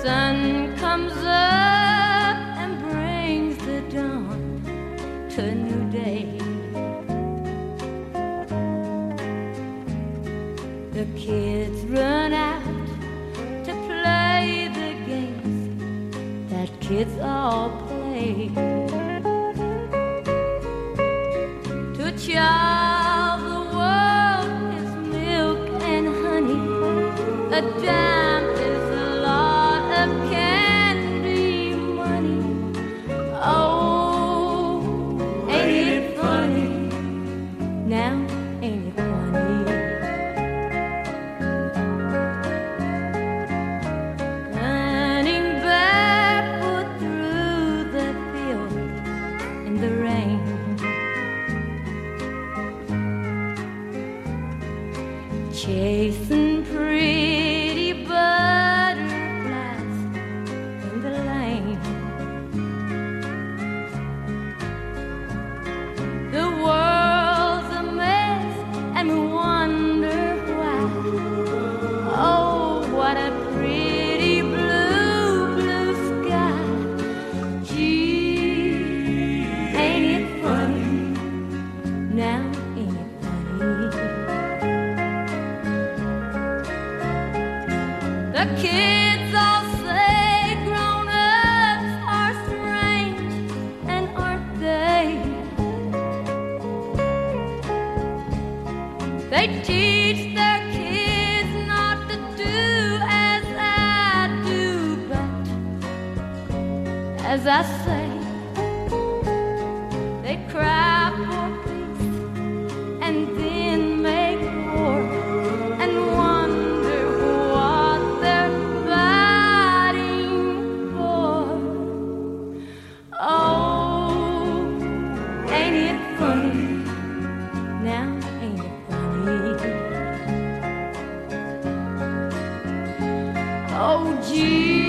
sun comes up and brings the dawn to a new day. The kids run out to play the games that kids all play. To a child, the world is milk and honey. A dime is a lot of candy money. Oh, ain't it funny? Now, ain't it funny? Running barefoot through the field in the rain. Chasing pretty butterflies in the lane. The world's a mess and we wonder why. Oh, what a pretty blue, blue sky. Gee, ain't it funny? Now, ain't it funny? The kids all say grown-ups are strange, and aren't they? They teach their kids not to do as I do, but as I say, they cry for peace and then make war and wonder what they're fighting for. Oh, ain't it funny? Now, ain't it funny? Oh, gee.